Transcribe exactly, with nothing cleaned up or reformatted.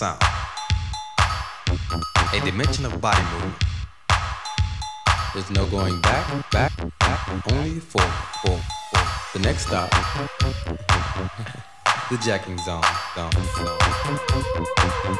sound. A dimension of body movement. There's no going back, back, back, only forward, forward, forward. The next stop, the jacking zone, zone, zone.